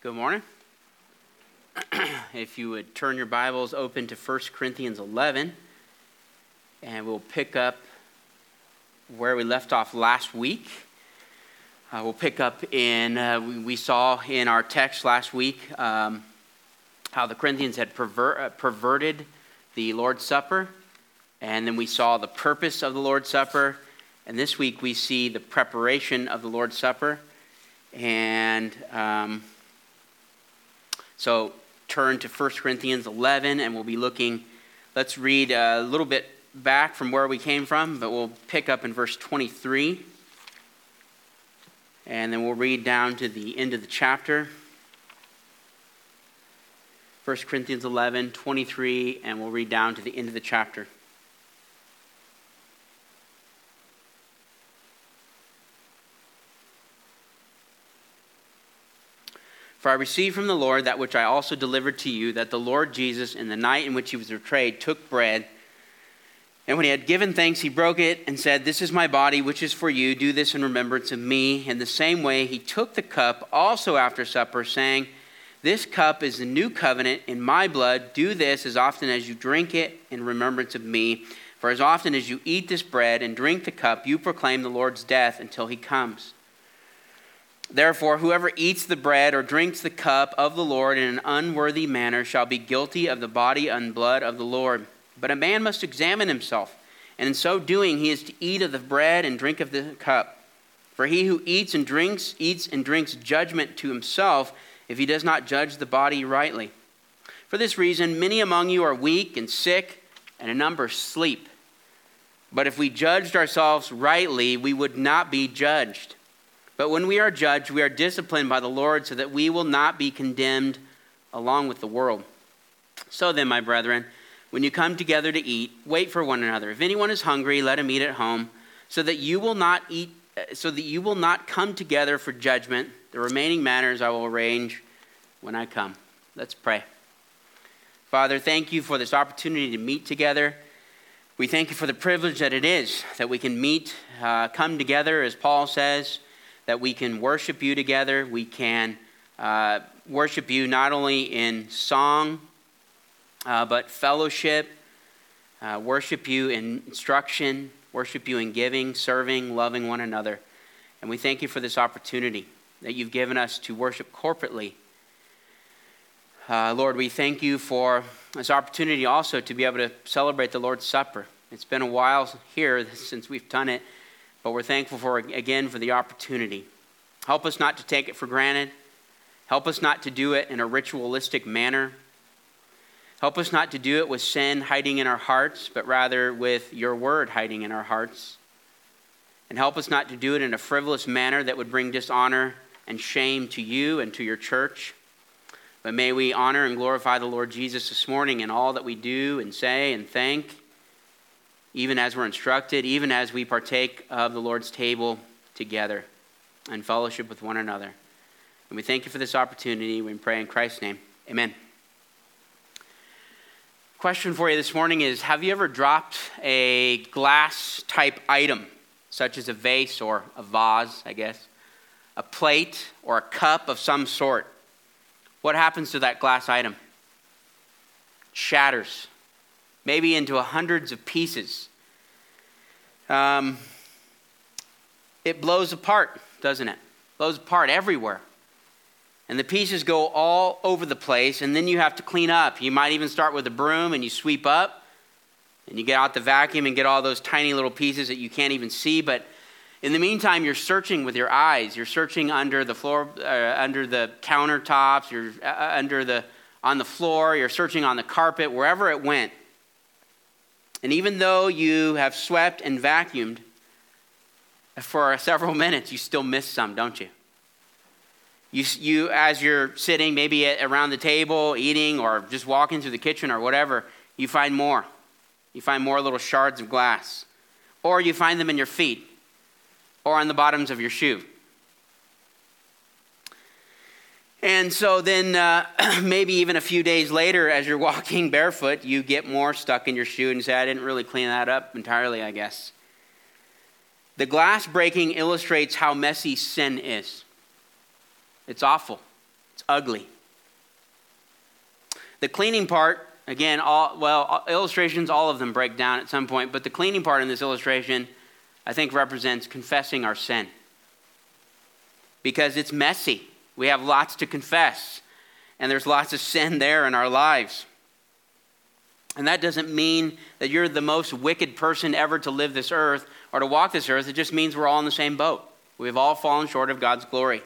Good morning. If you would turn your Bibles open to 1 Corinthians 11, and we'll pick up where we left off last week. We'll pick up in, we saw in our text last week how the Corinthians had perverted the Lord's Supper, and then we saw the purpose of the Lord's Supper, and this week we see the preparation of the Lord's Supper. And so turn to 1 Corinthians 11, and we'll be looking, let's read a little bit back from where we came from, but we'll pick up in verse 23, and then we'll read down to the end of the chapter. 1 Corinthians 11, 23, and we'll read down to the end of the chapter. For I received from the Lord that which I also delivered to you, that the Lord Jesus, in the night in which he was betrayed, took bread. And when he had given thanks, he broke it and said, "This is my body, which is for you. Do this in remembrance of me." In the same way, he took the cup also after supper, saying, "This cup is the new covenant in my blood. Do this as often as you drink it in remembrance of me. For as often as you eat this bread and drink the cup, you proclaim the Lord's death until he comes. Therefore, whoever eats the bread or drinks the cup of the Lord in an unworthy manner shall be guilty of the body and blood of the Lord. But a man must examine himself, and in so doing he is to eat of the bread and drink of the cup. For he who eats and drinks judgment to himself, if he does not judge the body rightly. For this reason, many among you are weak and sick, and a number sleep. But if we judged ourselves rightly, we would not be judged. But when we are judged, we are disciplined by the Lord so that we will not be condemned along with the world. So then, my brethren, when you come together to eat, wait for one another. If anyone is hungry, let him eat at home, so that you will not come together for judgment. The remaining matters I will arrange when I come." Let's pray. Father, thank you for this opportunity to meet together. We thank you for the privilege that it is that we can meet, come together, as Paul says, that we can worship you together. We can worship you not only in song, but fellowship, worship you in instruction, worship you in giving, serving, loving one another. And we thank you for this opportunity that you've given us to worship corporately. Lord, we thank you for this opportunity also to be able to celebrate the Lord's Supper. It's been a while here since we've done it, but we're thankful for the opportunity. Help us not to take it for granted. Help us not to do it in a ritualistic manner. Help us not to do it with sin hiding in our hearts, but rather with your word hiding in our hearts. And help us not to do it in a frivolous manner that would bring dishonor and shame to you and to your church. But may we honor and glorify the Lord Jesus this morning in all that we do and say and think, even as we're instructed, even as we partake of the Lord's table together and fellowship with one another. And we thank you for this opportunity. We pray in Christ's name. Amen. Question for you this morning is, have you ever dropped a glass type item, such as a vase or a vase, I guess, a plate or a cup of some sort? What happens to that glass item? It shatters, maybe into hundreds of pieces. It blows apart, doesn't it? Blows apart everywhere. And the pieces go all over the place, and then you have to clean up. You might even start with a broom, and you sweep up, and you get out the vacuum and get all those tiny little pieces that you can't even see. But in the meantime, you're searching with your eyes. You're searching under the floor, under the countertops. You're on the floor. You're searching on the carpet, wherever it went. And even though you have swept and vacuumed for several minutes, you still miss some, don't you? You as you're sitting maybe around the table, eating, or just walking through the kitchen or whatever, you find more. You find more little shards of glass. Or you find them in your feet or on the bottoms of your shoe. And so then maybe even a few days later, as you're walking barefoot, you get more stuck in your shoe and you say, "I didn't really clean that up entirely, I guess." The glass breaking illustrates how messy sin is. It's awful. It's ugly. The cleaning part, again, illustrations, all of them break down at some point, but the cleaning part in this illustration, I think, represents confessing our sin. Because it's messy. We have lots to confess, and there's lots of sin there in our lives. And that doesn't mean that you're the most wicked person ever to live this earth or to walk this earth. It just means we're all in the same boat. We've all fallen short of God's glory.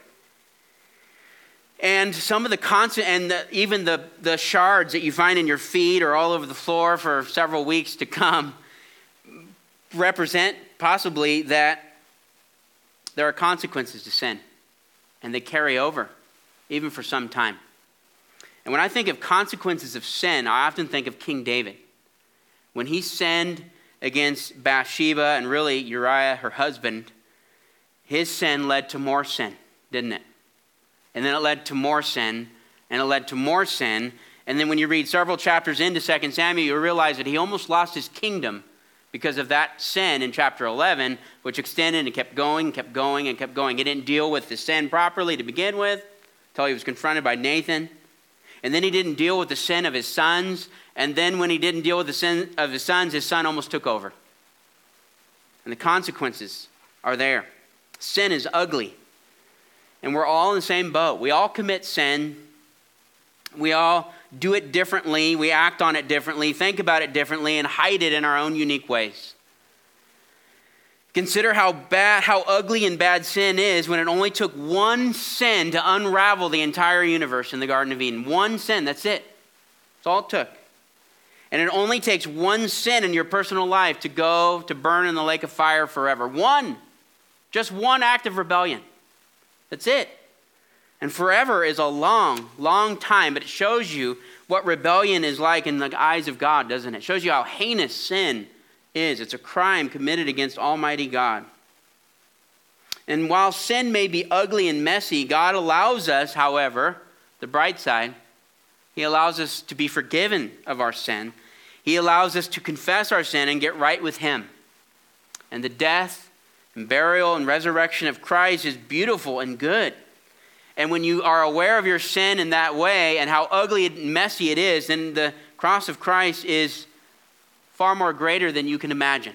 And some of the even the shards that you find in your feet or all over the floor for several weeks to come represent possibly that there are consequences to sin. And they carry over, even for some time. And when I think of consequences of sin, I often think of King David. When he sinned against Bathsheba and really Uriah, her husband, his sin led to more sin, didn't it? And then it led to more sin, and it led to more sin. And then when you read several chapters into 2 Samuel, you realize that he almost lost his kingdom because of that sin in chapter 11, which extended and kept going, and kept going, and kept going. He didn't deal with the sin properly to begin with until he was confronted by Nathan. And then he didn't deal with the sin of his sons. And then when he didn't deal with the sin of his sons, his son almost took over. And the consequences are there. Sin is ugly. And we're all in the same boat. We all commit sin. We all do it differently. We act on it differently, think about it differently, and hide it in our own unique ways. Consider how ugly and bad sin is when it only took one sin to unravel the entire universe in the Garden of Eden. One sin, that's it. That's all it took. And it only takes one sin in your personal life to go to burn in the lake of fire forever. One. Just one act of rebellion. That's it. And forever is a long, long time, but it shows you what rebellion is like in the eyes of God, doesn't it? It shows you how heinous sin is. It's a crime committed against Almighty God. And while sin may be ugly and messy, God allows us, however, the bright side, He allows us to be forgiven of our sin. He allows us to confess our sin and get right with Him. And the death and burial and resurrection of Christ is beautiful and good. And when you are aware of your sin in that way and how ugly and messy it is, then the cross of Christ is far more greater than you can imagine.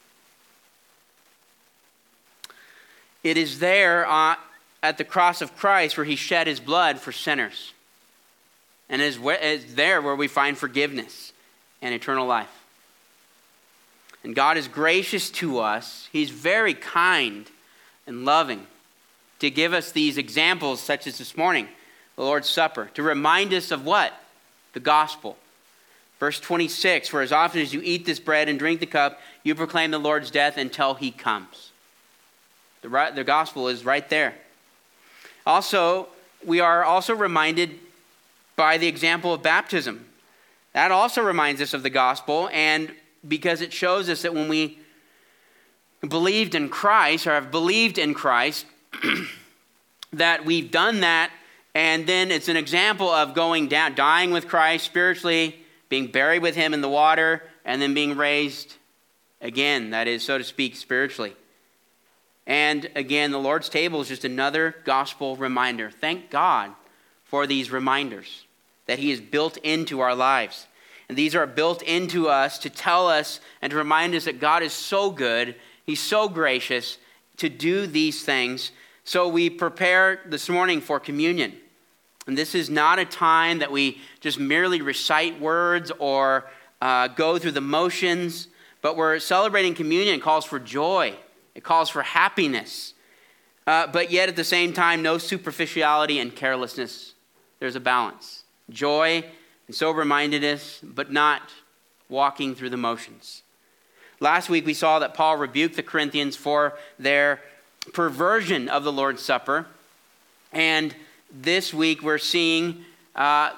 It is there at the cross of Christ where He shed His blood for sinners. And it is there where we find forgiveness and eternal life. And God is gracious to us. He's very kind and loving to give us these examples such as this morning, the Lord's Supper, to remind us of what? The gospel. Verse 26, for as often as you eat this bread and drink the cup, you proclaim the Lord's death until He comes. The gospel is right there. Also, we are also reminded by the example of baptism. That also reminds us of the gospel, and because it shows us that when we believed in Christ, or have believed in Christ, that we've done that, and then it's an example of going down, dying with Christ spiritually, being buried with Him in the water, and then being raised again, that is, so to speak, spiritually. And again, the Lord's table is just another gospel reminder. Thank God for these reminders that He has built into our lives. And these are built into us to tell us and to remind us that God is so good, He's so gracious to do these things. So we prepare this morning for communion. And this is not a time that we just merely recite words or go through the motions, but we're celebrating communion. It calls for joy. It calls for happiness. But yet at the same time, no superficiality and carelessness. There's a balance. Joy and sober-mindedness, but not walking through the motions. Last week we saw that Paul rebuked the Corinthians for their perversion of the Lord's Supper. And this week we're seeing how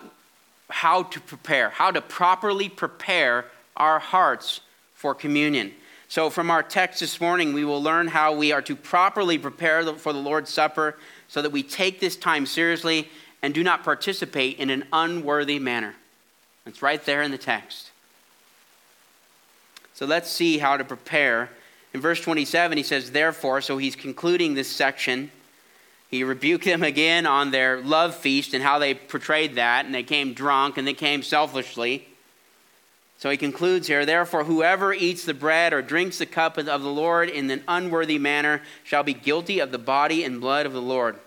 to properly prepare our hearts for communion. So from our text this morning, we will learn how we are to properly prepare for the Lord's Supper so that we take this time seriously and do not participate in an unworthy manner. It's right there in the text. So let's see how to prepare. In verse 27, he says, therefore, so he's concluding this section. He rebuked them again on their love feast and how they portrayed that, and they came drunk and they came selfishly. So he concludes here, therefore, whoever eats the bread or drinks the cup of the Lord in an unworthy manner shall be guilty of the body and blood of the Lord.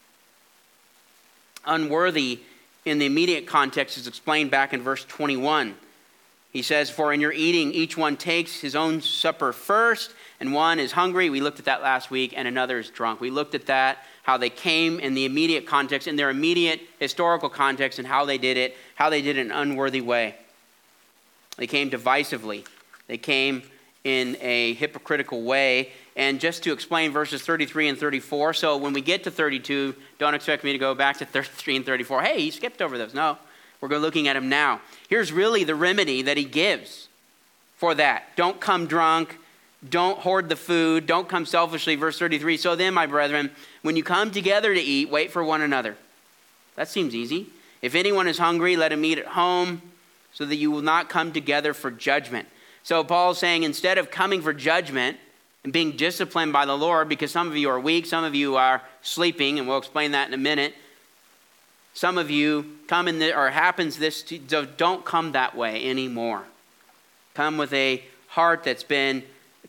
Unworthy in the immediate context is explained back in verse 21. He says, for in your eating, each one takes his own supper first, and one is hungry. We looked at that last week, and another is drunk. We looked at that, how they came in the immediate context, in their immediate historical context, and how they did it in an unworthy way. They came divisively. They came in a hypocritical way. And just to explain verses 33 and 34, so when we get to 32, don't expect me to go back to 33 and 34. Hey, he skipped over those. No, we're looking at them now. Here's really the remedy that he gives for that. Don't come drunk. Don't hoard the food. Don't come selfishly. Verse 33, so then, my brethren, when you come together to eat, wait for one another. That seems easy. If anyone is hungry, let him eat at home, so that you will not come together for judgment. So Paul's saying instead of coming for judgment and being disciplined by the Lord, because some of you are weak, some of you are sleeping, and we'll explain that in a minute. Some of you come in, or happens this, don't come that way anymore. Come with a heart that's been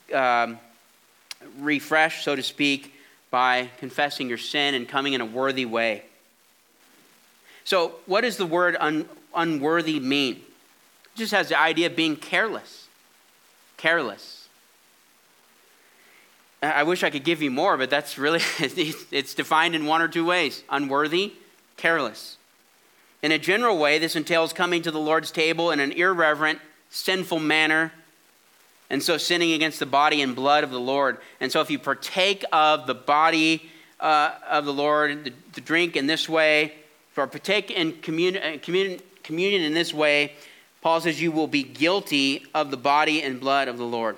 refreshed, so to speak, by confessing your sin and coming in a worthy way. So what does the word unworthy mean? It just has the idea of being careless. Careless. I wish I could give you more, but that's really, it's defined in one or two ways. Unworthy, careless. In a general way, this entails coming to the Lord's table in an irreverent, sinful manner, and so sinning against the body and blood of the Lord. And so if you partake of the body of the Lord, the drink in this way, or partake in communion in this way, Paul says you will be guilty of the body and blood of the Lord.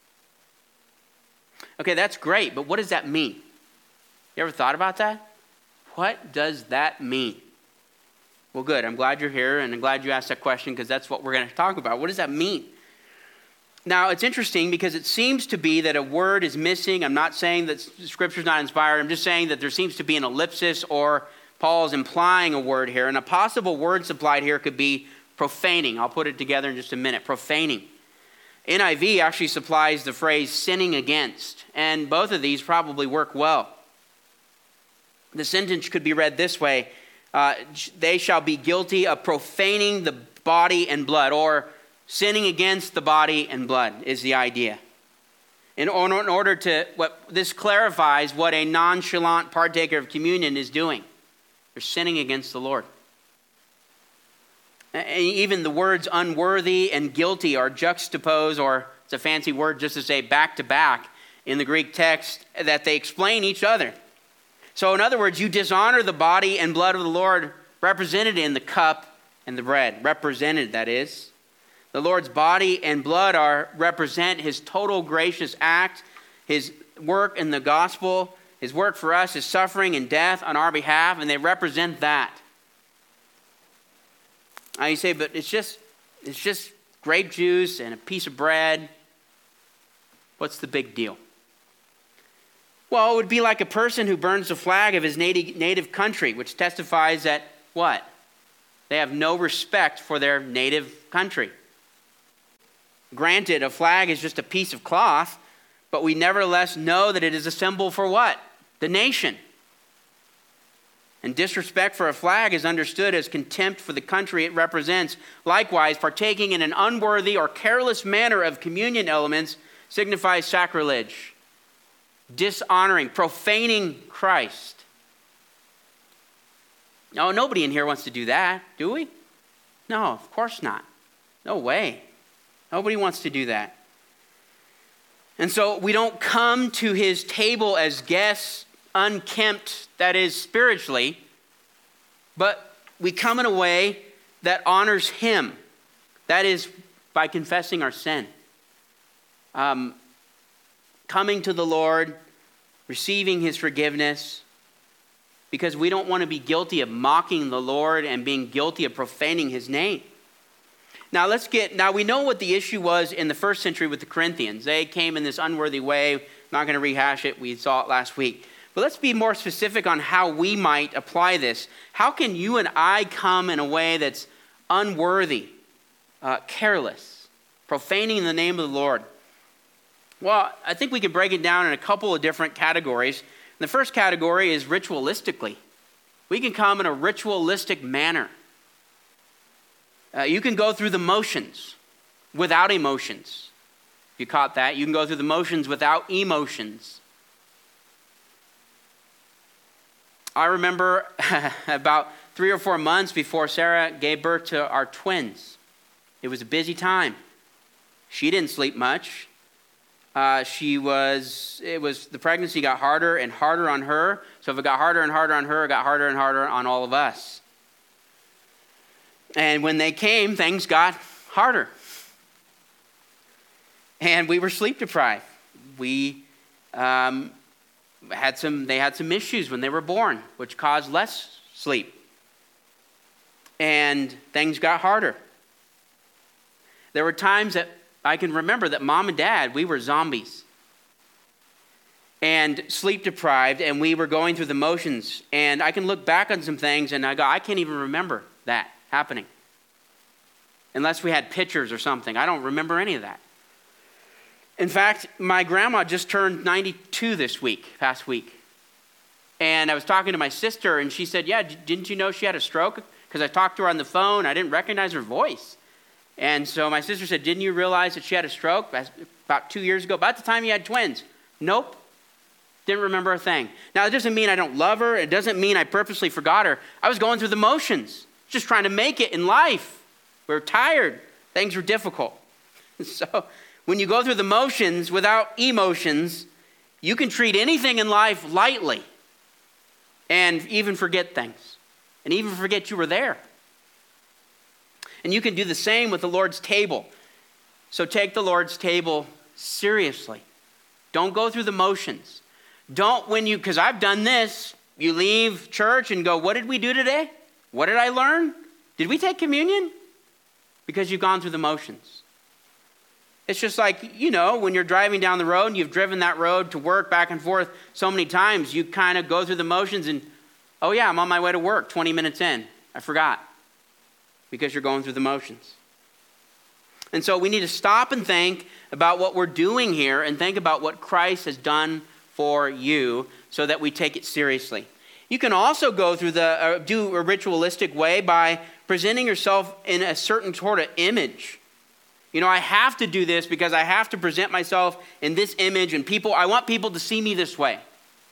Okay, that's great, but what does that mean? You ever thought about that? What does that mean? Well, good. I'm glad you're here, and I'm glad you asked that question, because that's what we're going to talk about. What does that mean? Now, it's interesting because it seems to be that a word is missing. I'm not saying that Scripture's not inspired. I'm just saying that there seems to be an ellipsis, or Paul is implying a word here. And a possible word supplied here could be profaning. I'll put it together in just a minute. Profaning. NIV actually supplies the phrase sinning against, and both of these probably work well. The sentence could be read this way: they shall be guilty of profaning the body and blood, or sinning against the body and blood is the idea. In order to, this clarifies what a nonchalant partaker of communion is doing. They're sinning against the Lord. And even the words unworthy and guilty are juxtaposed, or it's a fancy word just to say back to back in the Greek text, that they explain each other. So in other words, you dishonor the body and blood of the Lord represented in the cup and the bread. Represented, that is. The Lord's body and blood represent his total gracious act, his work in the gospel, his work for us, his suffering and death on our behalf, and they represent that. Now you say, but it's just grape juice and a piece of bread. What's the big deal? Well, it would be like a person who burns the flag of his native country, which testifies that what? They have no respect for their native country. Granted, a flag is just a piece of cloth, but we nevertheless know that it is a symbol for what? The nation. And disrespect for a flag is understood as contempt for the country it represents. Likewise, partaking in an unworthy or careless manner of communion elements signifies sacrilege, dishonoring, profaning Christ. No, nobody in here wants to do that, do we? No, of course not. No way. Nobody wants to do that. And so we don't come to his table as guests, unkempt, that is, spiritually, but we come in a way that honors him. That is, by confessing our sin. Coming to the Lord, receiving his forgiveness, because we don't want to be guilty of mocking the Lord and being guilty of profaning his name. Now we know what the issue was in the first century with the Corinthians. They came in this unworthy way. I'm not going to rehash it. We saw it last week. But let's be more specific on how we might apply this. How can you and I come in a way that's unworthy, careless, profaning the name of the Lord? Well, I think we can break it down in a couple of different categories. The first category is ritualistically. We can come in a ritualistic manner. You can go through the motions without emotions. You caught that? You can go through the motions without emotions. I remember about 3 or 4 months before Sarah gave birth to our twins. It was a busy time. She didn't sleep much. The pregnancy got harder and harder on her. So if it got harder and harder on her, it got harder and harder on all of us. And when they came, things got harder. And we were sleep deprived. They had some issues when they were born, which caused less sleep. And things got harder. There were times that I can remember that mom and dad, we were zombies. And sleep deprived, and we were going through the motions. And I can look back on some things and I go, I can't even remember that happening. Unless we had pictures or something. I don't remember any of that. In fact, my grandma just turned 92 past week. And I was talking to my sister, and she said, yeah, didn't you know she had a stroke? Because I talked to her on the phone. I didn't recognize her voice. And so my sister said, didn't you realize that she had a stroke about 2 years ago, about the time you had twins? Nope. Didn't remember a thing. Now, it doesn't mean I don't love her. It doesn't mean I purposely forgot her. I was going through the motions, just trying to make it in life. We were tired. Things were difficult. So when you go through the motions without emotions, you can treat anything in life lightly and even forget things and even forget you were there. And you can do the same with the Lord's table. So take the Lord's table seriously. Don't go through the motions. Because I've done this, you leave church and go, what did we do today? What did I learn? Did we take communion? Because you've gone through the motions. It's just like, when you're driving down the road and you've driven that road to work back and forth so many times, you kind of go through the motions and, oh yeah, I'm on my way to work 20 minutes in. I forgot. Because you're going through the motions. And so we need to stop and think about what we're doing here and think about what Christ has done for you so that we take it seriously. You can also go through do a ritualistic way by presenting yourself in a certain sort of image. I have to do this because I have to present myself in this image and I want people to see me this way.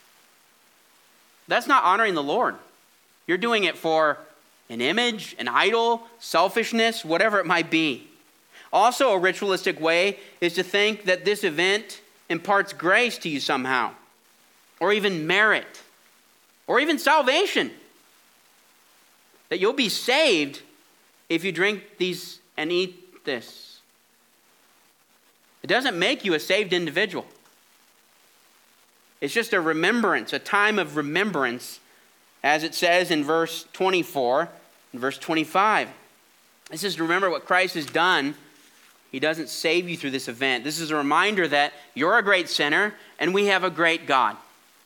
That's not honoring the Lord. You're doing it for an image, an idol, selfishness, whatever it might be. Also, a ritualistic way is to think that this event imparts grace to you somehow, or even merit, or even salvation. That you'll be saved if you drink these and eat this. It doesn't make you a saved individual. It's just a remembrance, a time of remembrance, as it says in verse 24 and verse 25. This is to remember what Christ has done. He doesn't save you through this event. This is a reminder that you're a great sinner and we have a great God.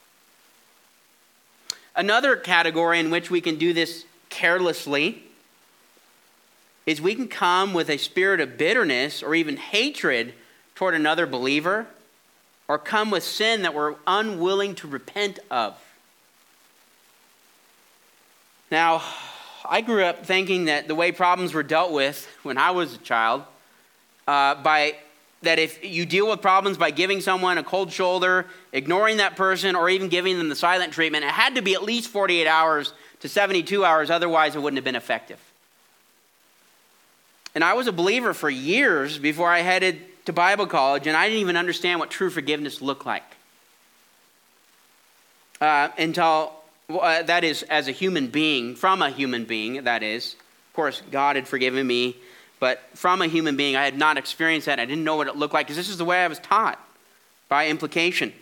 Another category in which we can do this carelessly is we can come with a spirit of bitterness or even hatred toward another believer, or come with sin that we're unwilling to repent of. Now, I grew up thinking that the way problems were dealt with when I was a child, that if you deal with problems by giving someone a cold shoulder, ignoring that person, or even giving them the silent treatment, it had to be at least 48 hours to 72 hours, otherwise it wouldn't have been effective. And I was a believer for years before I headed to Bible college, and I didn't even understand what true forgiveness looked like. That is, as a human being, from a human being, that is. Of course, God had forgiven me, but from a human being, I had not experienced that. I didn't know what it looked like, because this is the way I was taught, by implication.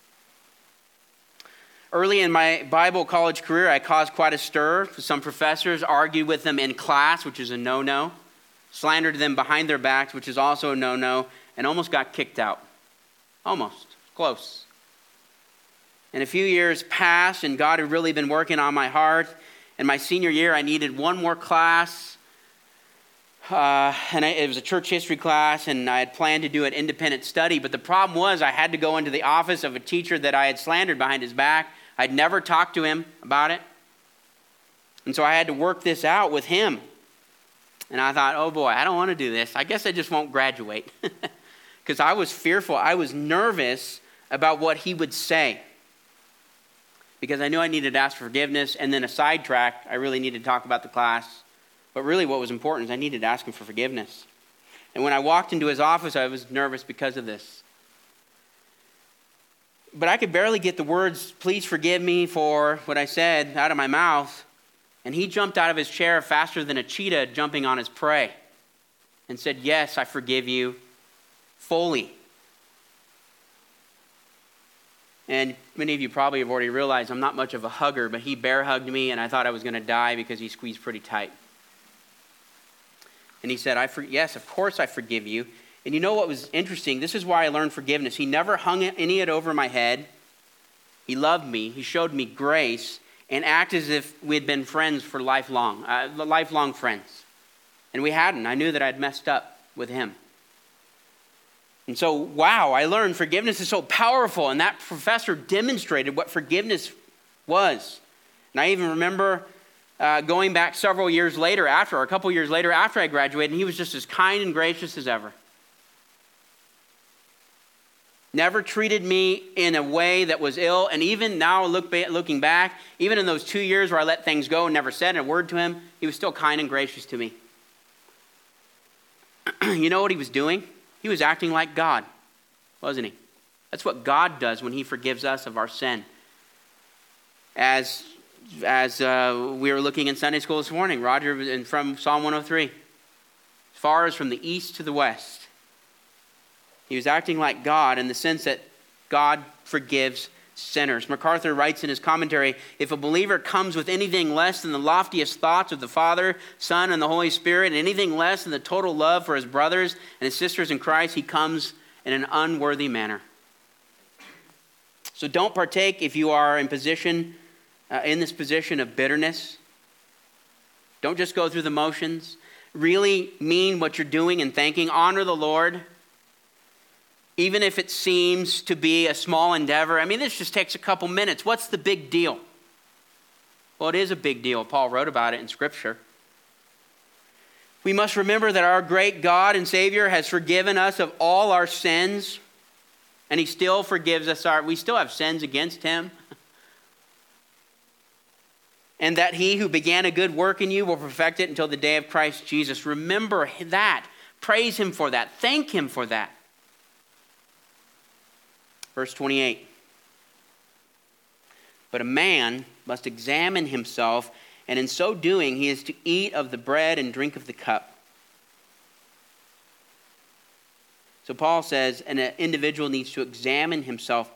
Early in my Bible college career, I caused quite a stir. Some professors argued with them in class, which is a no-no. Slandered them behind their backs, which is also a no-no, and almost got kicked out. Almost. Close. And a few years passed, and God had really been working on my heart. In my senior year, I needed one more class. It was a church history class, and I had planned to do an independent study. But the problem was I had to go into the office of a teacher that I had slandered behind his back. I'd never talked to him about it. And so I had to work this out with him. And I thought, oh boy, I don't want to do this. I guess I just won't graduate. Because I was fearful. I was nervous about what he would say. Because I knew I needed to ask for forgiveness. And then a sidetrack, I really needed to talk about the class. But really what was important is I needed to ask him for forgiveness. And when I walked into his office, I was nervous because of this. But I could barely get the words, please forgive me for what I said, out of my mouth. And he jumped out of his chair faster than a cheetah jumping on his prey and said, yes, I forgive you fully. And many of you probably have already realized I'm not much of a hugger, but he bear hugged me and I thought I was going to die because he squeezed pretty tight. And he said, yes, of course I forgive you. And you know what was interesting? This is why I learned forgiveness. He never hung any of it over my head. He loved me. He showed me grace and acted as if we had been friends for lifelong friends. And we hadn't. I knew that I'd messed up with him. And so, wow, I learned forgiveness is so powerful. And that professor demonstrated what forgiveness was. And I even remember going back a couple years later after I graduated, and he was just as kind and gracious as ever. Never treated me in a way that was ill. And even now, looking back, even in those 2 years where I let things go and never said a word to him, he was still kind and gracious to me. You know what he was doing? He was acting like God, wasn't he? That's what God does when he forgives us of our sin. As we were looking in Sunday school this morning, Roger, from Psalm 103, as far as from the east to the west. He was acting like God in the sense that God forgives sinners. MacArthur writes in his commentary, if a believer comes with anything less than the loftiest thoughts of the Father, Son, and the Holy Spirit, and anything less than the total love for his brothers and his sisters in Christ, he comes in an unworthy manner. So don't partake if you are in this position of bitterness. Don't just go through the motions. Really mean what you're doing and thinking. Honor the Lord. Even if it seems to be a small endeavor. I mean, this just takes a couple minutes. What's the big deal? Well, it is a big deal. Paul wrote about it in Scripture. We must remember that our great God and Savior has forgiven us of all our sins. And he still forgives us. We still have sins against him. And that he who began a good work in you will perfect it until the day of Christ Jesus. Remember that. Praise him for that. Thank him for that. Verse 28. But a man must examine himself, and in so doing he is to eat of the bread and drink of the cup. So Paul says an individual needs to examine himself.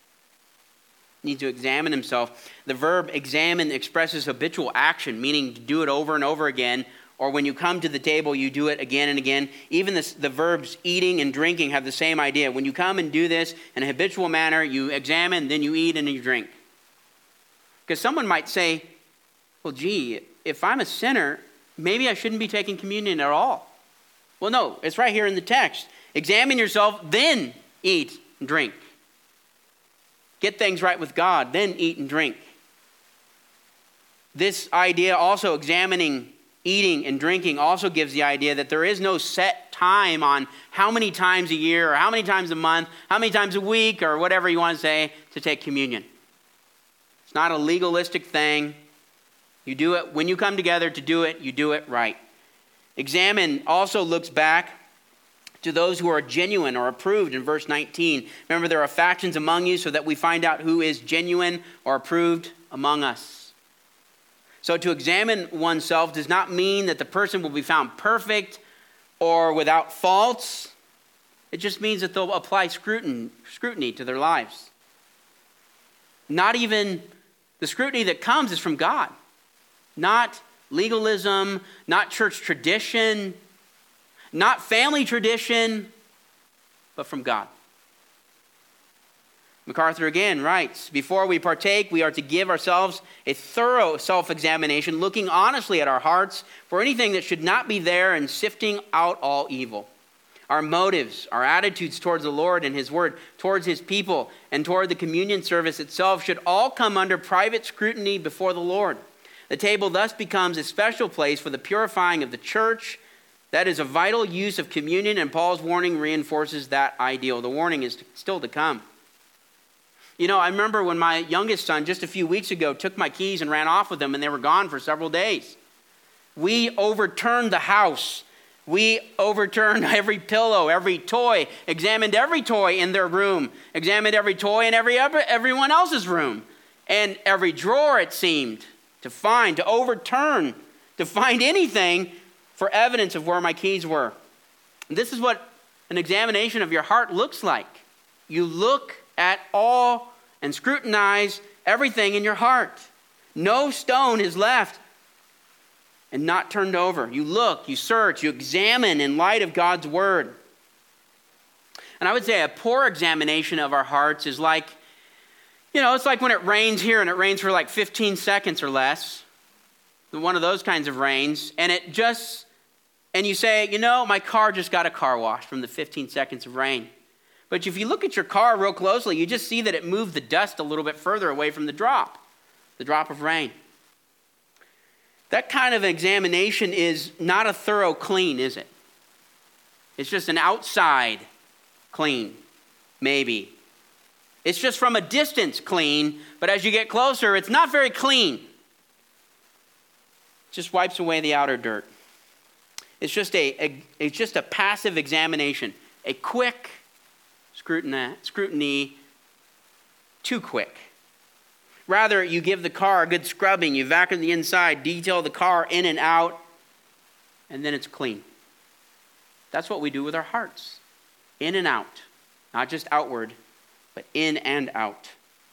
The verb examine expresses habitual action, meaning to do it over and over again. Or when you come to the table, you do it again and again. Even the verbs eating and drinking have the same idea. When you come and do this in a habitual manner, you examine, then you eat and then you drink. Because someone might say, well, gee, if I'm a sinner, maybe I shouldn't be taking communion at all. Well, no, it's right here in the text. Examine yourself, then eat and drink. Get things right with God, then eat and drink. This idea also examining, eating and drinking also gives the idea that there is no set time on how many times a year or how many times a month, how many times a week or whatever you want to say to take communion. It's not a legalistic thing. You do it when you come together to do it, you do it right. Examine also looks back to those who are genuine or approved in verse 19. Remember, there are factions among you so that we find out who is genuine or approved among us. So to examine oneself does not mean that the person will be found perfect or without faults. It just means that they'll apply scrutiny to their lives. Not even the scrutiny that comes is from God. Not legalism, not church tradition, not family tradition, but from God. MacArthur again writes, before we partake, we are to give ourselves a thorough self-examination, looking honestly at our hearts for anything that should not be there and sifting out all evil. Our motives, our attitudes towards the Lord and his word, towards his people, and toward the communion service itself should all come under private scrutiny before the Lord. The table thus becomes a special place for the purifying of the church. That is a vital use of communion, and Paul's warning reinforces that ideal. The warning is still to come. You know, I remember when my youngest son, just a few weeks ago, took my keys and ran off with them, and they were gone for several days. We overturned the house. We overturned every pillow, every toy, examined every toy in their room, examined every toy in everyone else's room, and every drawer, it seemed, to overturn, to find anything for evidence of where my keys were. And this is what an examination of your heart looks like. You look at all and scrutinize everything in your heart. No stone is left and not turned over. You look, you search, you examine in light of God's word. And I would say a poor examination of our hearts is like, it's like when it rains here and it rains for like 15 seconds or less. One of those kinds of rains. And you say, my car just got a car wash from the 15 seconds of rain. But if you look at your car real closely, you just see that it moved the dust a little bit further away from the drop of rain. That kind of examination is not a thorough clean, is it? It's just an outside clean, maybe. It's just from a distance clean, but as you get closer, it's not very clean. It just wipes away the outer dirt. It's just a passive examination, a quick scrutiny, too quick. Rather, you give the car a good scrubbing, you vacuum the inside, detail the car in and out, and then it's clean. That's what we do with our hearts. In and out. Not just outward, but in and out.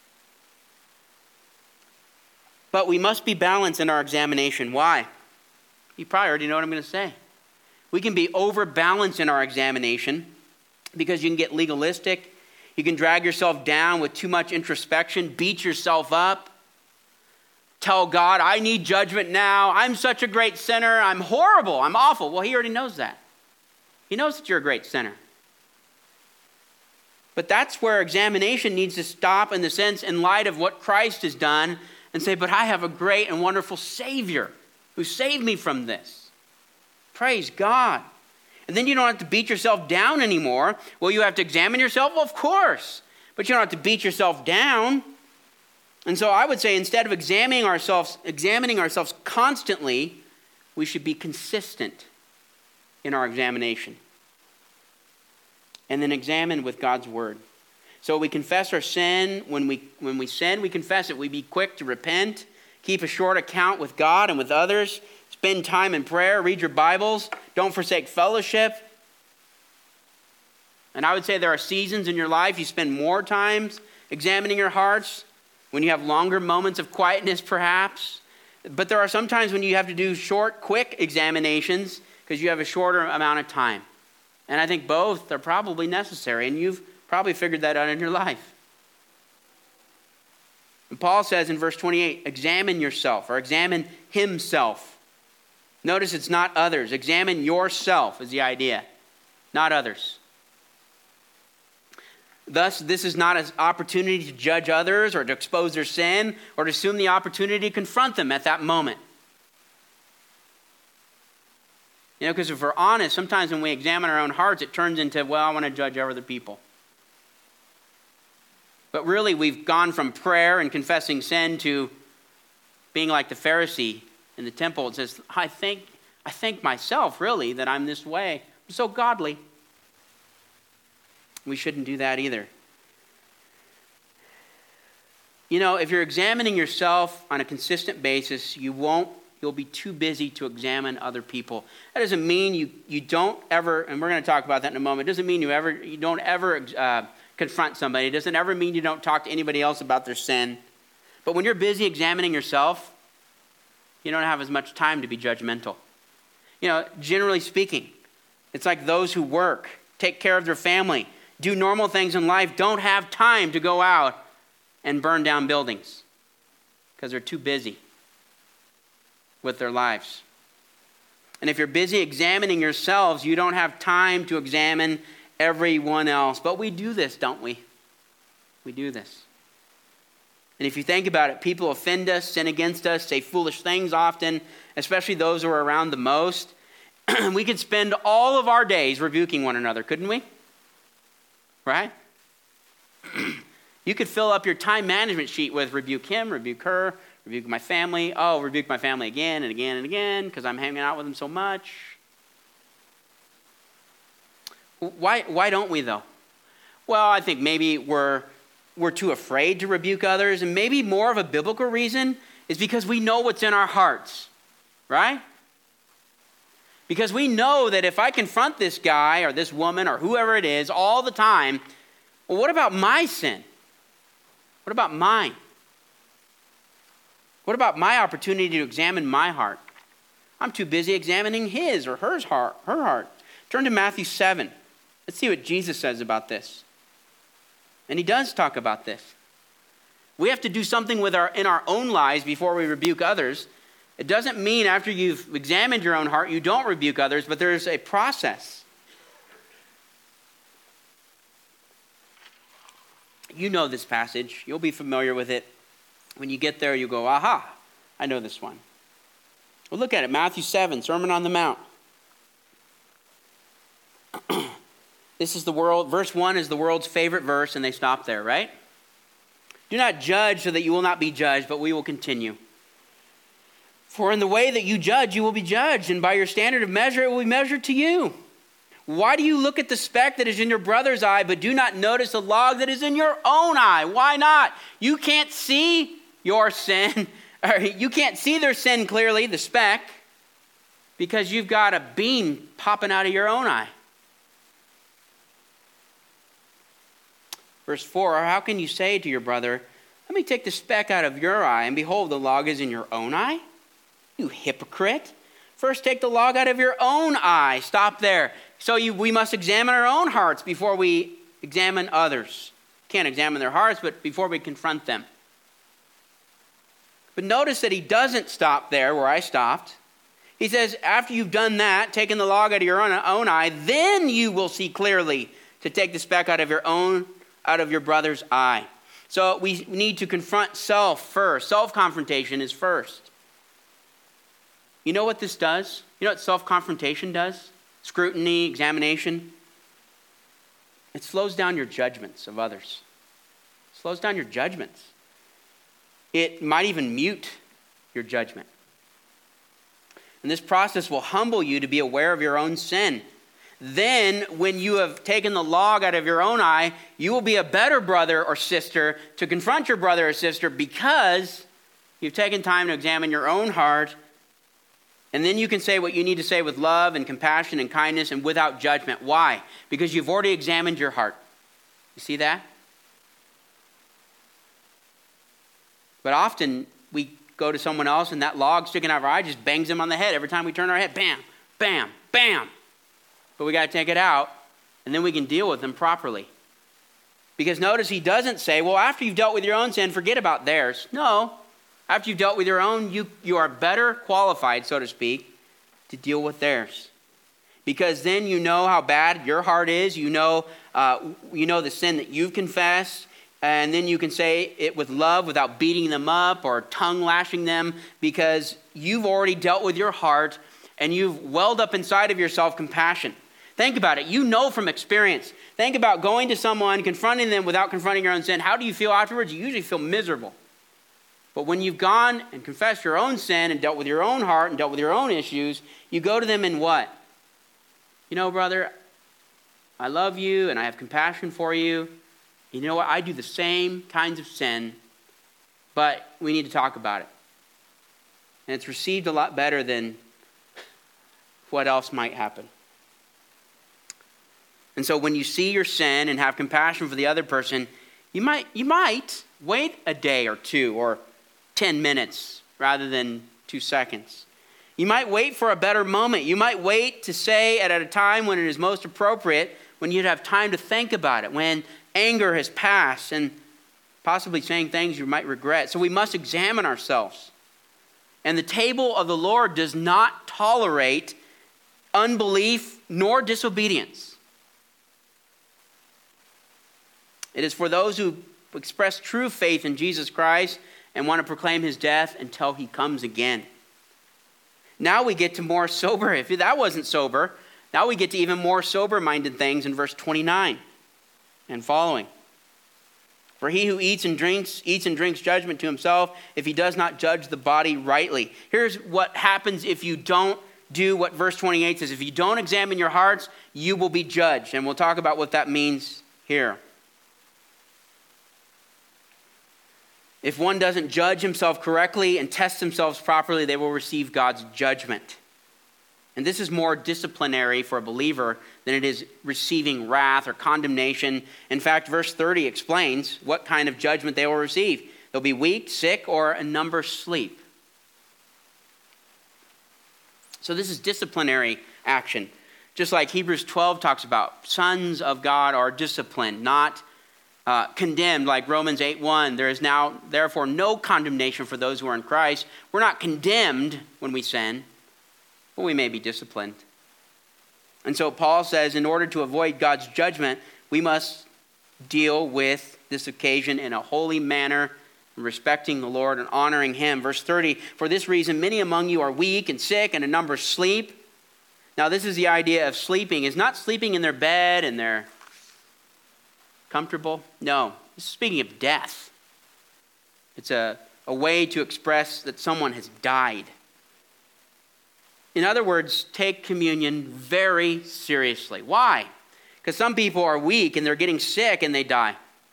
But we must be balanced in our examination. Why? You probably already know what I'm going to say. We can be overbalanced in our examination because you can get legalistic. You can drag yourself down with too much introspection, beat yourself up, tell God, I need judgment now. I'm such a great sinner. I'm horrible. I'm awful. Well, he already knows that. He knows that you're a great sinner. But that's where examination needs to stop in the sense, in light of what Christ has done, and say, but I have a great and wonderful Savior who saved me from this. Praise God. And then you don't have to beat yourself down anymore. Well, you have to examine yourself? Well, of course. But you don't have to beat yourself down. And so I would say instead of examining ourselves constantly, we should be consistent in our examination. And then examine with God's word. So we confess our sin. When we sin, we confess it. We be quick to repent. Keep a short account with God and with others. Spend time in prayer. Read your Bibles. Don't forsake fellowship. And I would say there are seasons in your life you spend more time examining your hearts, when you have longer moments of quietness perhaps. But there are some times when you have to do short, quick examinations because you have a shorter amount of time. And I think both are probably necessary, and you've probably figured that out in your life. And Paul says in verse 28, examine yourself, or examine himself. Notice it's not others. Examine yourself is the idea, not others. Thus, this is not an opportunity to judge others or to expose their sin or to assume the opportunity to confront them at that moment. Because if we're honest, sometimes when we examine our own hearts, it turns into, I want to judge other people. But really, we've gone from prayer and confessing sin to being like the Pharisee in the temple. It says, I thank myself, really, that I'm this way. I'm so godly. We shouldn't do that either. If you're examining yourself on a consistent basis, you'll be too busy to examine other people. That doesn't mean you don't ever, and we're going to talk about that in a moment, it doesn't mean you don't ever confront somebody. It doesn't ever mean you don't talk to anybody else about their sin. But when you're busy examining yourself, you don't have as much time to be judgmental. Generally speaking, it's like those who work, take care of their family. do normal things in life don't have time to go out and burn down buildings because they're too busy with their lives. And if you're busy examining yourselves, you don't have time to examine everyone else. But we do this, don't we? We do this. And if you think about it, people offend us, sin against us, say foolish things often, especially those who are around the most. We could spend all of our days rebuking one another, couldn't we? Right? You could fill up your time management sheet with rebuke him, rebuke her, rebuke my family. Oh, rebuke my family again and again and again because I'm hanging out with them so much. Why don't we, though? Well, I think maybe we're too afraid to rebuke others, and maybe more of a biblical reason is because we know what's in our hearts, right? Because we know that if I confront this guy or this woman or whoever it is all the time, well, what about my sin? What about mine? What about my opportunity to examine my heart? I'm too busy examining his or her heart. Turn to Matthew 7. Let's see what Jesus says about this. And he does talk about this. We have to do something in our own lives before we rebuke others. It doesn't mean after you've examined your own heart, you don't rebuke others, but there's a process. You know this passage. You'll be familiar with it. When you get there, you go, aha, I know this one. Well, look at it. Matthew 7, Sermon on the Mount. This is verse 1 is the world's favorite verse, and they stop there, right? Do not judge so that you will not be judged, but we will continue. For in the way that you judge, you will be judged, and by your standard of measure, it will be measured to you. Why do you look at the speck that is in your brother's eye, but do not notice the log that is in your own eye? Why not? You can't see your sin, or you can't see their sin clearly, the speck, because you've got a beam popping out of your own eye. Verse 4, or how can you say to your brother, let me take the speck out of your eye, and behold, the log is in your own eye? You hypocrite. First take the log out of your own eye. Stop there. So we must examine our own hearts before we examine others. Can't examine their hearts, but before we confront them. But notice that he doesn't stop there where I stopped. He says, after you've done that, taken the log out of your own eye, then you will see clearly to take the speck out of your brother's eye. So we need to confront self first. Self-confrontation is first. You know what this does? You know what self-confrontation does? Scrutiny, examination. It slows down your judgments of others. It slows down your judgments. It might even mute your judgment. And this process will humble you to be aware of your own sin. Then, when you have taken the log out of your own eye, you will be a better brother or sister to confront your brother or sister because you've taken time to examine your own heart. And then you can say what you need to say with love and compassion and kindness and without judgment. Why? Because you've already examined your heart. You see that? But often we go to someone else and that log sticking out of our eye just bangs them on the head every time we turn our head. Bam, bam, bam. But we got to take it out and then we can deal with them properly. Because notice he doesn't say, well, after you've dealt with your own sin, forget about theirs. No. After you've dealt with your own, you are better qualified, so to speak, to deal with theirs. Because then you know how bad your heart is. You know the sin that you've confessed. And then you can say it with love without beating them up or tongue lashing them because you've already dealt with your heart and you've welled up inside of yourself compassion. Think about it. You know from experience. Think about going to someone, confronting them without confronting your own sin. How do you feel afterwards? You usually feel miserable. But when you've gone and confessed your own sin and dealt with your own heart and dealt with your own issues, you go to them in what? You know, brother, I love you and I have compassion for you. You know what? I do the same kinds of sin, but we need to talk about it. And it's received a lot better than what else might happen. And so when you see your sin and have compassion for the other person, you might wait a day or two or 10 minutes rather than 2 seconds. You might wait for a better moment. You might wait to say it at a time when it is most appropriate, when you'd have time to think about it, when anger has passed and possibly saying things you might regret. So we must examine ourselves. And the table of the Lord does not tolerate unbelief nor disobedience. It is for those who express true faith in Jesus Christ and want to proclaim his death until he comes again. Now we get to more sober. If that wasn't sober, now we get to even more sober-minded things in verse 29 and following. For he who eats and drinks judgment to himself if he does not judge the body rightly. Here's what happens if you don't do what verse 28 says. If you don't examine your hearts, you will be judged. And we'll talk about what that means here. If one doesn't judge himself correctly and test themselves properly, they will receive God's judgment. And this is more disciplinary for a believer than it is receiving wrath or condemnation. In fact, verse 30 explains what kind of judgment they will receive. They'll be weak, sick, or a number sleep. So this is disciplinary action. Just like Hebrews 12 talks about, sons of God are disciplined, not condemned, like Romans 8:1. There is now, therefore, no condemnation for those who are in Christ. We're not condemned when we sin, but we may be disciplined. And so Paul says, in order to avoid God's judgment, we must deal with this occasion in a holy manner, respecting the Lord and honoring him. Verse 30, for this reason, many among you are weak and sick, and a number sleep. Now, this is the idea of sleeping. Is not sleeping in their bed and they're comfortable. No, this is speaking of death. It's a way to express that someone has died. In other words, take communion very seriously. Why? Because some people are weak and they're getting sick and they die.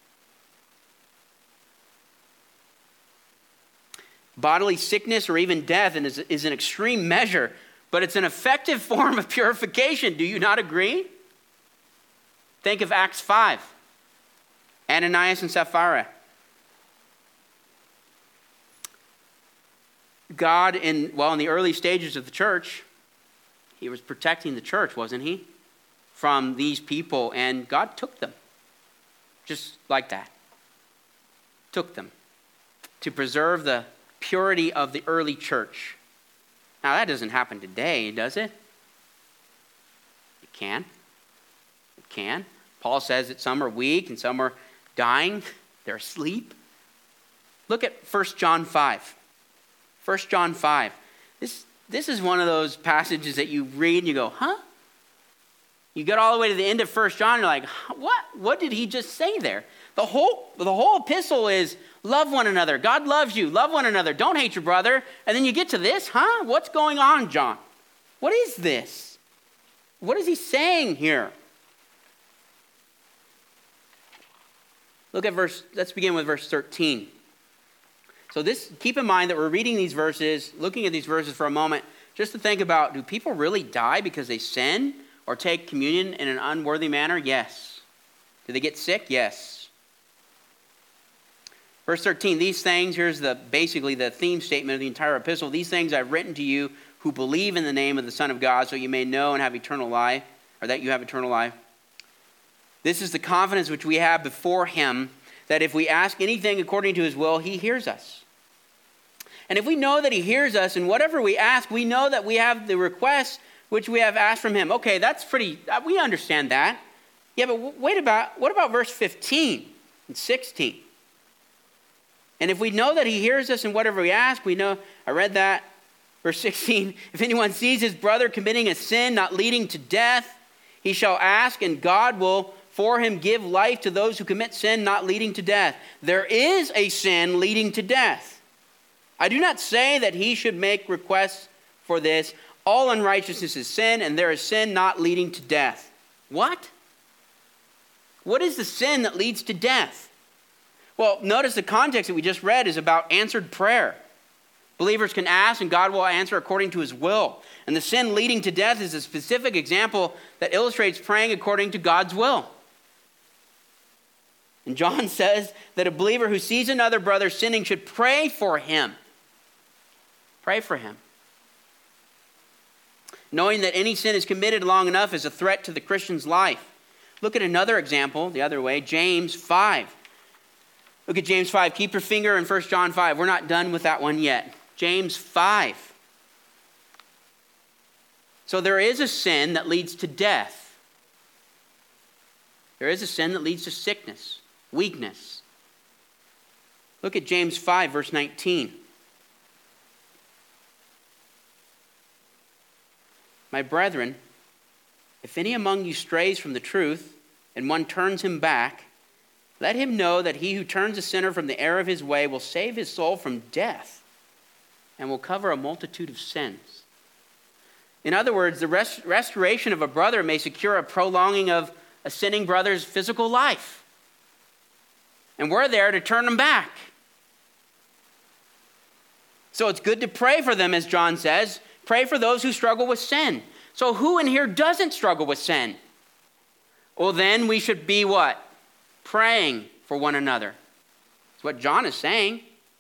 Bodily sickness or even death is an extreme measure, but it's an effective form of purification. Do you not agree? Think of Acts 5. Ananias and Sapphira. God, in the early stages of the church, he was protecting the church, wasn't he? From these people, and God took them. Just like that. Took them to preserve the purity of the early church. Now, that doesn't happen today, does it? It can. It can. Paul says that some are weak and some are dying. They're asleep. Look at 1 John 5. 1 John 5. This is one of those passages that you read and you go, huh? You get all the way to the end of 1 John, you're like, what? What did he just say there? The whole epistle is love one another. God loves you. Love one another. Don't hate your brother. And then you get to this, huh? What's going on, John? What is this? What is he saying here? Let's begin with verse 13. So keep in mind that we're reading these verses, looking at these verses for a moment, just to think about, do people really die because they sin or take communion in an unworthy manner? Yes. Do they get sick? Yes. Verse 13, these things, here's basically the theme statement of the entire epistle. These things I've written to you who believe in the name of the Son of God, so you may know and have eternal life, or that you have eternal life. This is the confidence which we have before him, that if we ask anything according to his will, he hears us. And if we know that he hears us, and whatever we ask, we know that we have the request which we have asked from him. Okay, that's we understand that. Yeah, but what about verse 15 and 16? And if we know that he hears us in whatever we ask, we know, I read that, verse 16, if anyone sees his brother committing a sin not leading to death, he shall ask, and God will for him give life to those who commit sin not leading to death. There is a sin leading to death. I do not say that he should make requests for this. All unrighteousness is sin, and there is sin not leading to death. What? What is the sin that leads to death? Well, notice the context that we just read is about answered prayer. Believers can ask, and God will answer according to his will. And the sin leading to death is a specific example that illustrates praying according to God's will. And John says that a believer who sees another brother sinning should pray for him. Pray for him. Knowing that any sin is committed long enough is a threat to the Christian's life. Look at another example, the other way, James 5. Look at James 5. Keep your finger in 1 John 5. We're not done with that one yet. James 5. So there is a sin that leads to death. There is a sin that leads to sickness, weakness. Look at James 5, verse 19. My brethren, if any among you strays from the truth, and one turns him back, let him know that he who turns a sinner from the error of his way will save his soul from death and will cover a multitude of sins. In other words, the restoration of a brother may secure a prolonging of a sinning brother's physical life. And we're there to turn them back. So it's good to pray for them, as John says. Pray for those who struggle with sin. So who in here doesn't struggle with sin? Well, then we should be what? Praying for one another. That's what John is saying.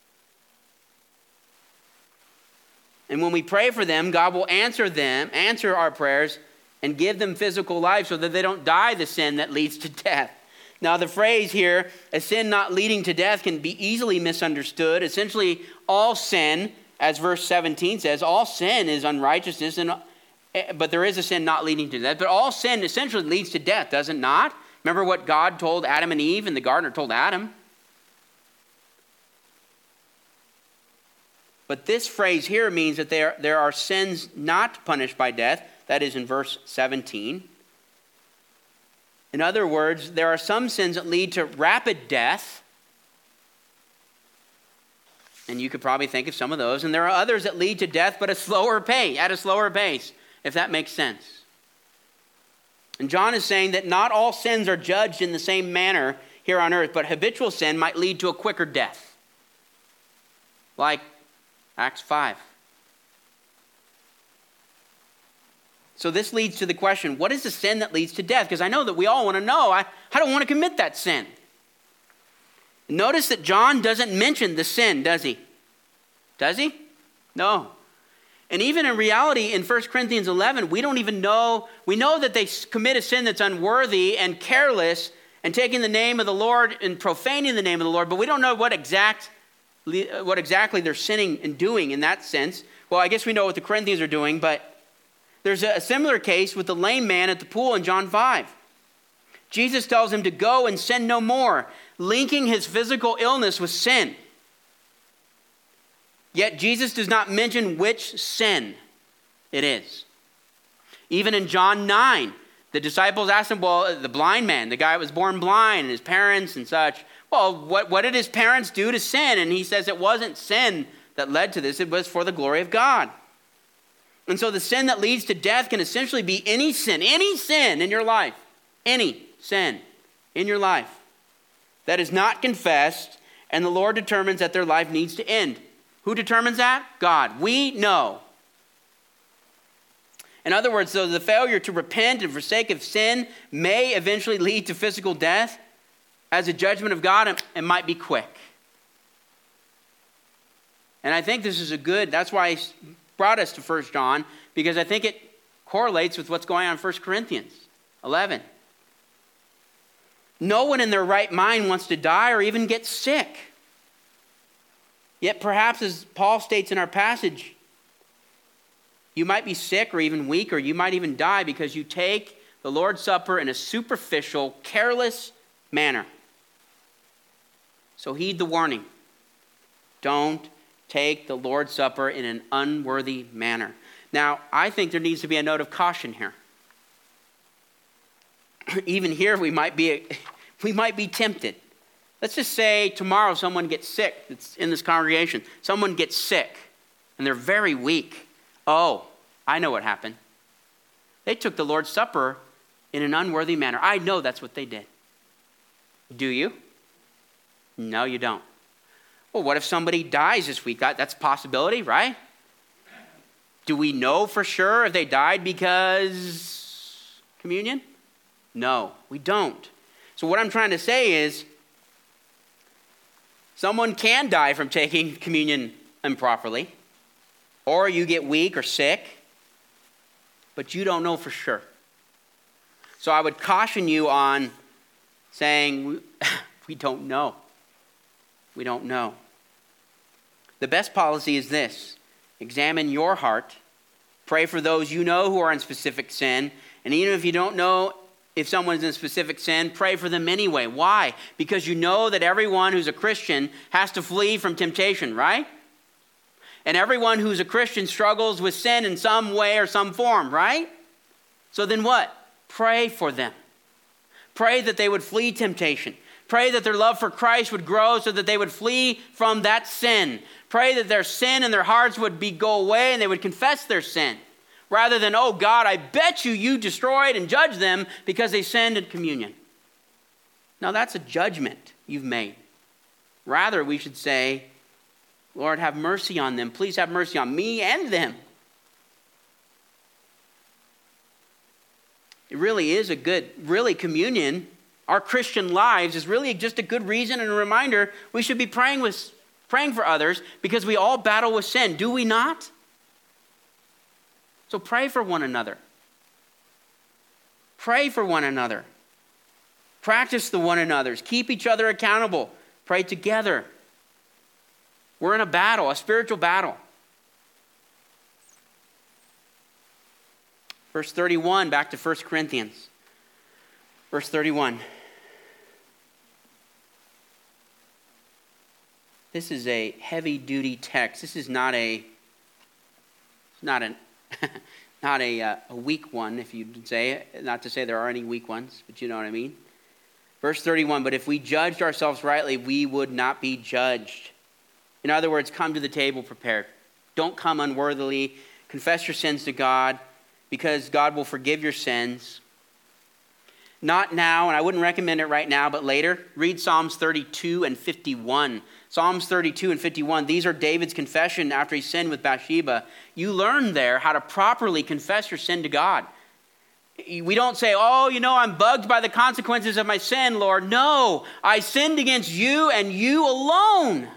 And when we pray for them, God will answer our prayers, and give them physical life so that they don't die the sin that leads to death. Now, the phrase here, a sin not leading to death, can be easily misunderstood. Essentially, all sin, as verse 17 says, all sin is unrighteousness, but there is a sin not leading to death. But all sin essentially leads to death, does it not? Remember what God told Adam and Eve, and the gardener told Adam? But this phrase here means that there are sins not punished by death. That is in verse 17. In other words, there are some sins that lead to rapid death. And you could probably think of some of those. And there are others that lead to death, but at a slower pace, if that makes sense. And John is saying that not all sins are judged in the same manner here on earth, but habitual sin might lead to a quicker death. Like Acts 5. So this leads to the question, what is the sin that leads to death? Because I know that we all want to know. I don't want to commit that sin. Notice that John doesn't mention the sin, does he? Does he? No. And even in reality, in 1 Corinthians 11, we don't even know. We know that they commit a sin that's unworthy and careless and taking the name of the Lord and profaning the name of the Lord, but we don't know what exactly they're sinning and doing in that sense. Well, I guess we know what the Corinthians are doing, but there's a similar case with the lame man at the pool in John 5. Jesus tells him to go and sin no more, linking his physical illness with sin. Yet Jesus does not mention which sin it is. Even in John 9, the disciples asked him, well, the blind man, the guy that was born blind, and his parents and such, well, what did his parents do to sin? And he says it wasn't sin that led to this, it was for the glory of God. And so the sin that leads to death can essentially be any sin in your life, any sin in your life that is not confessed, and the Lord determines that their life needs to end. Who determines that? God. We know. In other words, though the failure to repent and forsake of sin may eventually lead to physical death, as a judgment of God, it might be quick. And I think this is that's why I brought us to 1 John, because I think it correlates with what's going on in 1 Corinthians 11. No one in their right mind wants to die or even get sick. Yet perhaps, as Paul states in our passage, you might be sick or even weak, or you might even die because you take the Lord's Supper in a superficial, careless manner. So heed the warning. Don't take the Lord's Supper in an unworthy manner. Now, I think there needs to be a note of caution here. Even here, we might be tempted. Let's just say tomorrow someone gets sick. It's in this congregation. Someone gets sick, and they're very weak. Oh, I know what happened. They took the Lord's Supper in an unworthy manner. I know that's what they did. Do you? No, you don't. Well, what if somebody dies this week? That's a possibility, right? Do we know for sure if they died because communion? No, we don't. So what I'm trying to say is someone can die from taking communion improperly, or you get weak or sick, but you don't know for sure. So I would caution you on saying, we don't know. We don't know. The best policy is this: examine your heart, pray for those you know who are in specific sin, and even if you don't know if someone's in specific sin, pray for them anyway. Why? Because you know that everyone who's a Christian has to flee from temptation, right? And everyone who's a Christian struggles with sin in some way or some form, right? So then what? Pray for them. Pray that they would flee temptation. Pray that their love for Christ would grow so that they would flee from that sin. Pray that their sin in their hearts would go away and they would confess their sin. Rather than, oh God, I bet you destroyed and judged them because they sinned in communion. Now that's a judgment you've made. Rather, we should say, Lord, have mercy on them. Please have mercy on me and them. It really is communion, our Christian lives is really just a good reason and a reminder we should be praying for others because we all battle with sin, do we not? So pray for one another. Pray for one another. Practice the one another's. Keep each other accountable. Pray together. We're in a battle, a spiritual battle. Verse 31, back to 1 Corinthians. Verse 31. This is a heavy-duty text. This is not a weak one, if you'd say. Not to say there are any weak ones, but you know what I mean. Verse 31, but if we judged ourselves rightly, we would not be judged. In other words, come to the table prepared. Don't come unworthily. Confess your sins to God, because God will forgive your sins. Not now, and I wouldn't recommend it right now, but later. Read Psalms 32 and 51. Psalms 32 and 51, these are David's confession after he sinned with Bathsheba. You learn there how to properly confess your sin to God. We don't say, I'm bugged by the consequences of my sin, Lord. No, I sinned against you and you alone.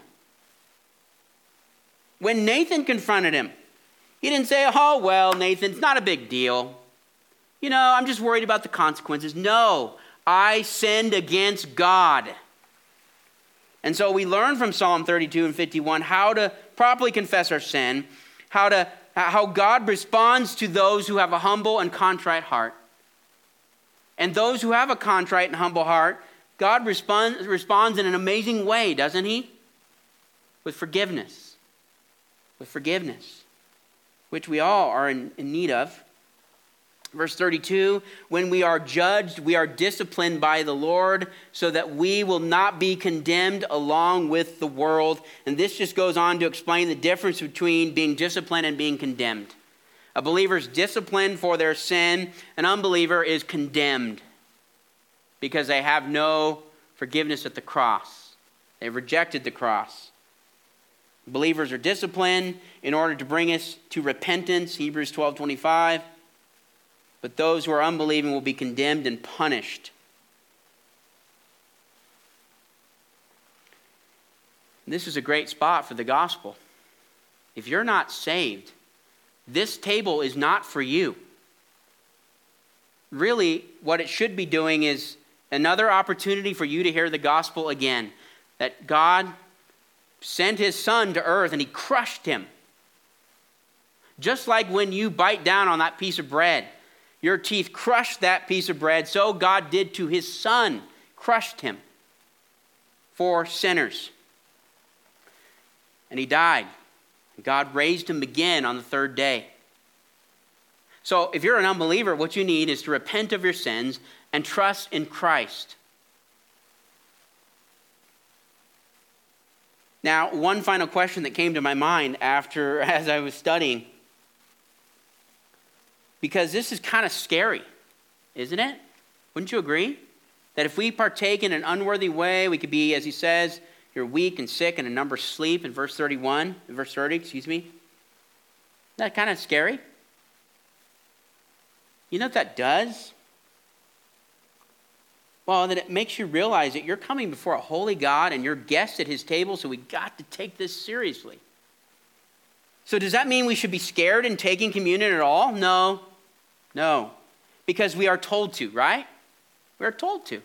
When Nathan confronted him, he didn't say, Nathan, it's not a big deal. I'm just worried about the consequences. No, I sinned against God. And so we learn from Psalm 32 and 51 how to properly confess our sin, how God responds to those who have a humble and contrite heart. And those who have a contrite and humble heart, God responds in an amazing way, doesn't he? With forgiveness. With forgiveness, which we all are in need of. Verse 32, when we are judged, we are disciplined by the Lord so that we will not be condemned along with the world. And this just goes on to explain the difference between being disciplined and being condemned. A believer is disciplined for their sin. An unbeliever is condemned because they have no forgiveness at the cross. They've rejected the cross. Believers are disciplined in order to bring us to repentance, Hebrews 12:25. But those who are unbelieving will be condemned and punished. This is a great spot for the gospel. If you're not saved, this table is not for you. Really, what it should be doing is another opportunity for you to hear the gospel again. That God sent his son to earth and he crushed him. Just like when you bite down on that piece of bread, your teeth crushed that piece of bread, so God did to his son, crushed him for sinners. And he died. God raised him again on the third day. So if you're an unbeliever, what you need is to repent of your sins and trust in Christ. Now, one final question that came to my mind as I was studying, because this is kind of scary, isn't it? Wouldn't you agree? That if we partake in an unworthy way, we could be, as he says, you're weak and sick and a number sleep in verse 30. Isn't that kind of scary? You know what that does? Well, that it makes you realize that you're coming before a holy God and you're guests at his table, so we got to take this seriously. So does that mean we should be scared in taking communion at all? No. because we are told to, right? We are told to.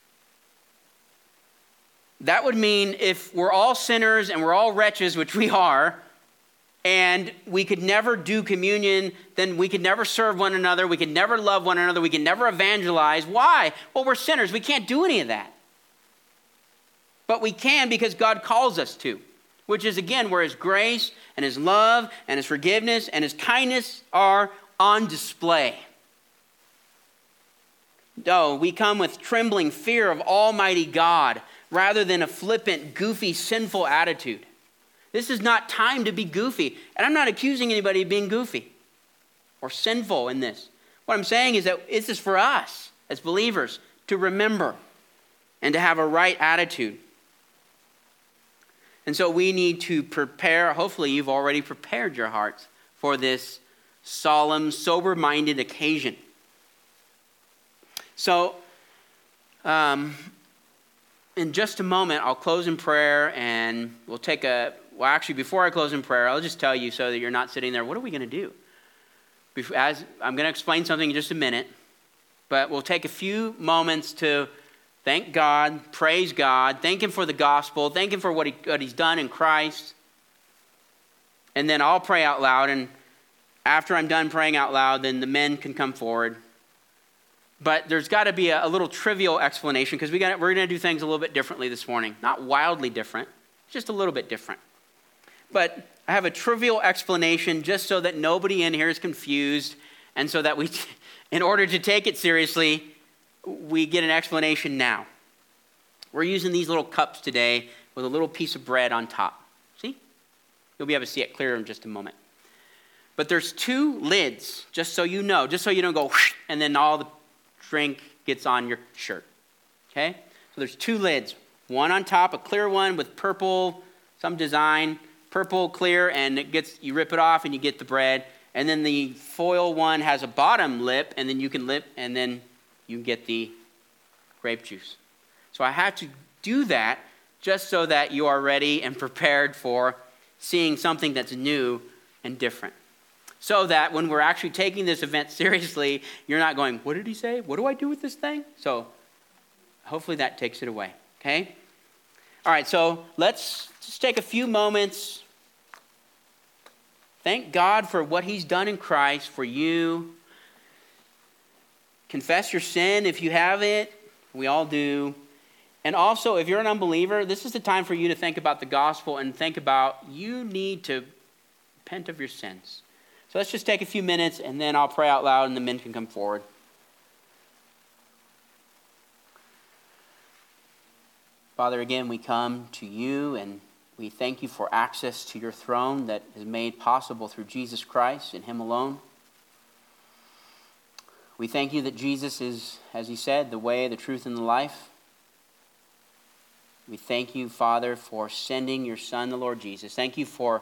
That would mean if we're all sinners and we're all wretches, which we are, and we could never do communion, then we could never serve one another, we could never love one another, we could never evangelize. Why? Well, we're sinners. We can't do any of that. But we can because God calls us to, which is, again, where his grace and his love and his forgiveness and his kindness are on display. No, we come with trembling fear of Almighty God rather than a flippant, goofy, sinful attitude. This is not time to be goofy. And I'm not accusing anybody of being goofy or sinful in this. What I'm saying is that this is for us as believers to remember and to have a right attitude. And so we need to prepare. Hopefully you've already prepared your hearts for this solemn, sober-minded occasion. So, in just a moment, I'll close in prayer and we'll take actually, before I close in prayer, I'll just tell you so that you're not sitting there, what are we going to do? I'm going to explain something in just a minute, but we'll take a few moments to thank God, praise God, thank him for the gospel, thank him for what he's done in Christ. And then I'll pray out loud, and after I'm done praying out loud, then the men can come forward. But there's got to be a little trivial explanation because we're going to do things a little bit differently this morning. Not wildly different, just a little bit different. But I have a trivial explanation just so that nobody in here is confused and so that we, in order to take it seriously, we get an explanation now. We're using these little cups today with a little piece of bread on top. See? You'll be able to see it clearer in just a moment. But there's two lids, just so you know, just so you don't go whoosh, and then all the drink gets on your shirt. Okay? So there's two lids. One on top, a clear one with purple, some design, purple, clear, and you rip it off and you get the bread. And then the foil one has a bottom lip, and then you can and then you get the grape juice. So I had to do that just so that you are ready and prepared for seeing something that's new and different. So that when we're actually taking this event seriously, you're not going, what did he say? What do I do with this thing? So hopefully that takes it away, okay? All right, so let's just take a few moments. Thank God for what he's done in Christ for you. Confess your sin if you have it. We all do. And also, if you're an unbeliever, this is the time for you to think about the gospel and think about you need to repent of your sins. So let's just take a few minutes, and then I'll pray out loud, and the men can come forward. Father, again, we come to you, and we thank you for access to your throne that is made possible through Jesus Christ and him alone. We thank you that Jesus is, as he said, the way, the truth, and the life. We thank you, Father, for sending your Son, the Lord Jesus. Thank you for,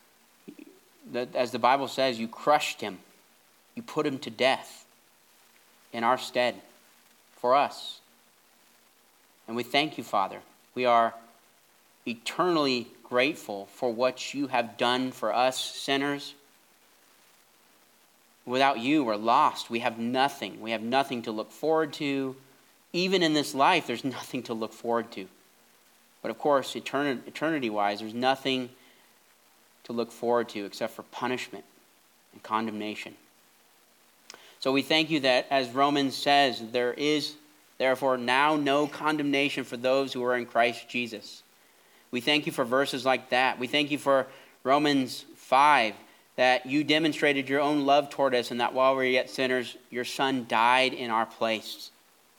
as the Bible says, you crushed him. You put him to death in our stead for us. And we thank you, Father. We are eternally grateful for what you have done for us sinners. Without you, we're lost. We have nothing. We have nothing to look forward to. Even in this life, there's nothing to look forward to. But of course, eternity-wise, there's nothing to look forward to except for punishment and condemnation. So we thank you that, as Romans says, there is therefore now no condemnation for those who are in Christ Jesus. We thank you for verses like that. We thank you for Romans 5, that you demonstrated your own love toward us, and that while we were yet sinners, your Son died in our place.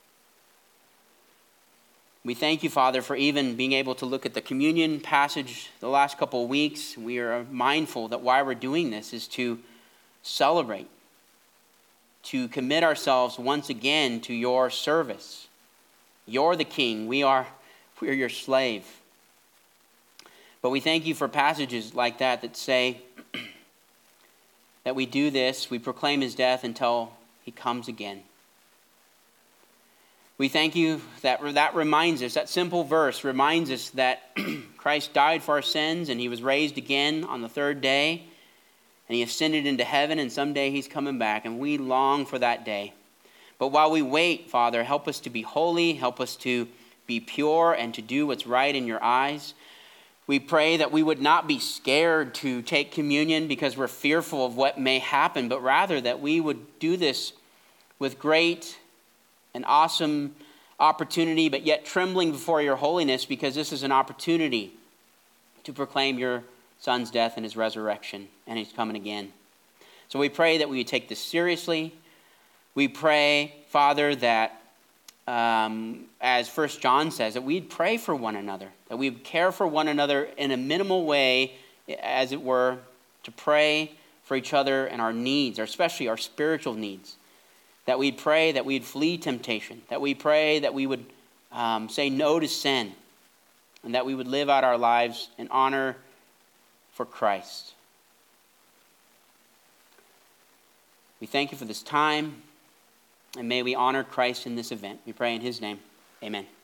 We thank you, Father, for even being able to look at the communion passage the last couple of weeks. We are mindful that why we're doing this is to celebrate, to commit ourselves once again to your service. You're the king. We're your slave. But we thank you for passages like that say that we do this, we proclaim his death until he comes again. We thank you that reminds us, that simple verse reminds us that Christ died for our sins and he was raised again on the third day and he ascended into heaven and someday he's coming back, and we long for that day. But while we wait, Father, help us to be holy, help us to be pure, and to do what's right in your eyes. We pray that we would not be scared to take communion because we're fearful of what may happen, but rather that we would do this with great and awesome opportunity, but yet trembling before your holiness, because this is an opportunity to proclaim your Son's death and his resurrection and his coming again. So we pray that we would take this seriously. We pray, Father, that as 1 John says, that we'd pray for one another, that we'd care for one another in a minimal way, as it were, to pray for each other and our needs, especially our spiritual needs. That we'd pray that we'd flee temptation, that we pray that we would say no to sin, and that we would live out our lives in honor for Christ. We thank you for this time, and may we honor Christ in this event. We pray in his name. Amen.